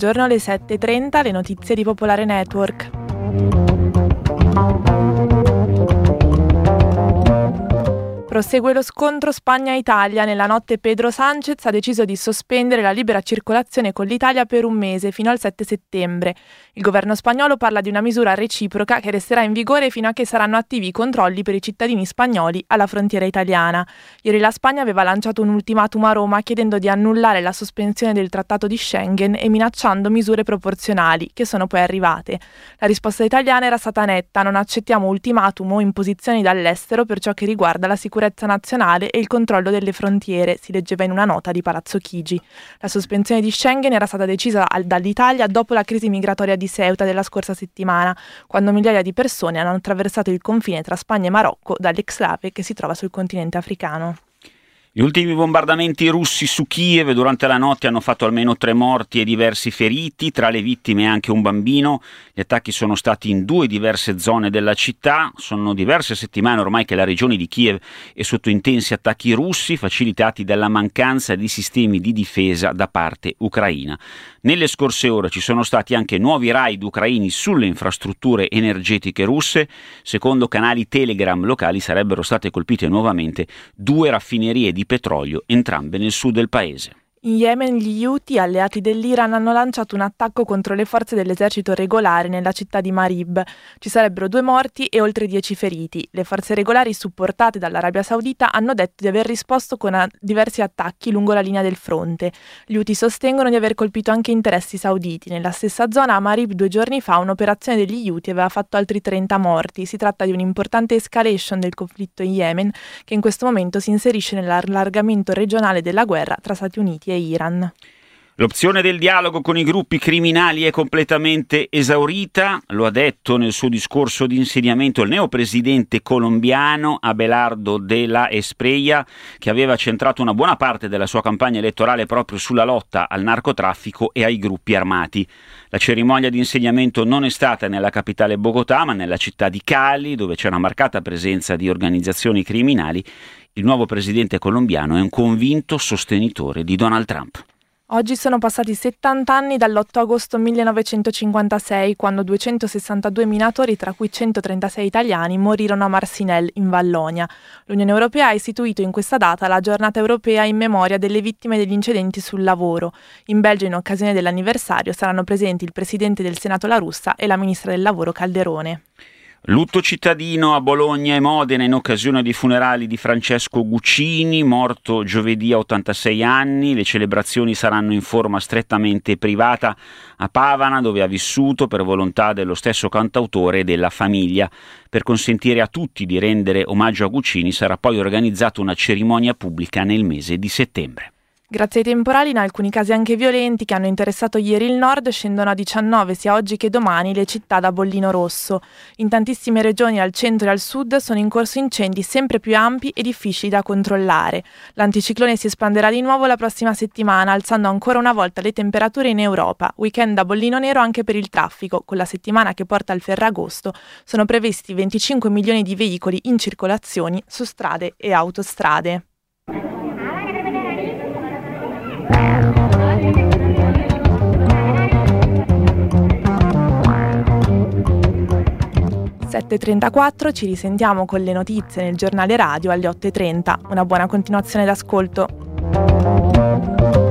buongiorno, alle 7:30 le notizie di Popolare Network. Prosegue lo scontro Spagna-Italia. Nella notte Pedro Sánchez ha deciso di sospendere la libera circolazione con l'Italia per un mese, fino al 7 settembre. Il governo spagnolo parla di una misura reciproca che resterà in vigore fino a che saranno attivi i controlli per i cittadini spagnoli alla frontiera italiana. Ieri la Spagna aveva lanciato un ultimatum a Roma chiedendo di annullare la sospensione del trattato di Schengen e minacciando misure proporzionali, che sono poi arrivate. La risposta italiana era stata netta: non accettiamo ultimatum o imposizioni dall'estero per ciò che riguarda la sicurezza nazionale e il controllo delle frontiere, si leggeva in una nota di Palazzo Chigi. La sospensione di Schengen era stata decisa dall'Italia dopo la crisi migratoria di Ceuta della scorsa settimana, quando migliaia di persone hanno attraversato il confine tra Spagna e Marocco dall'Exlave che si trova sul continente africano. Gli ultimi bombardamenti russi su Kiev durante la notte hanno fatto almeno 3 morti e diversi feriti, tra le vittime anche un bambino. Gli attacchi sono stati in 2 diverse zone della città. Sono diverse settimane ormai che la regione di Kiev è sotto intensi attacchi russi, facilitati dalla mancanza di sistemi di difesa da parte ucraina. Nelle scorse ore ci sono stati anche nuovi raid ucraini sulle infrastrutture energetiche russe. Secondo canali Telegram locali sarebbero state colpite nuovamente 2 raffinerie di petrolio, entrambe nel sud del paese. In Yemen gli Houthi, alleati dell'Iran, hanno lanciato un attacco contro le forze dell'esercito regolare nella città di Marib. Ci sarebbero 2 morti e oltre 10 feriti. Le forze regolari, supportate dall'Arabia Saudita, hanno detto di aver risposto con diversi attacchi lungo la linea del fronte. Gli Houthi sostengono di aver colpito anche interessi sauditi. Nella stessa zona, a Marib, 2 giorni fa, un'operazione degli Houthi aveva fatto altri 30 morti. Si tratta di un'importante escalation del conflitto in Yemen, che in questo momento si inserisce nell'allargamento regionale della guerra tra Stati Uniti e Iran. L'opzione del dialogo con i gruppi criminali è completamente esaurita, lo ha detto nel suo discorso di insediamento il neopresidente colombiano Abelardo de la Espriella, che aveva centrato una buona parte della sua campagna elettorale proprio sulla lotta al narcotraffico e ai gruppi armati. La cerimonia di insediamento non è stata nella capitale Bogotà, ma nella città di Cali, dove c'è una marcata presenza di organizzazioni criminali. Il nuovo presidente colombiano è un convinto sostenitore di Donald Trump. Oggi sono passati 70 anni dall'8 agosto 1956, quando 262 minatori, tra cui 136 italiani, morirono a Marcinelle, in Vallonia. L'Unione Europea ha istituito in questa data la giornata europea in memoria delle vittime degli incidenti sul lavoro. In Belgio, in occasione dell'anniversario, saranno presenti il presidente del Senato La Russa e la ministra del Lavoro Calderone. Lutto cittadino a Bologna e Modena in occasione dei funerali di Francesco Guccini, morto giovedì a 86 anni. Le celebrazioni saranno in forma strettamente privata a Pavana, dove ha vissuto per volontà dello stesso cantautore e della famiglia. Per consentire a tutti di rendere omaggio a Guccini sarà poi organizzata una cerimonia pubblica nel mese di settembre. Grazie ai temporali, in alcuni casi anche violenti, che hanno interessato ieri il nord, scendono a 19 sia oggi che domani le città da bollino rosso. In tantissime regioni al centro e al sud sono in corso incendi sempre più ampi e difficili da controllare. L'anticiclone si espanderà di nuovo la prossima settimana, alzando ancora una volta le temperature in Europa. Weekend da bollino nero anche per il traffico. Con la settimana che porta al Ferragosto sono previsti 25 milioni di veicoli in circolazione su strade e autostrade. 7:34, ci risentiamo con le notizie nel giornale radio alle 8:30. Una buona continuazione d'ascolto.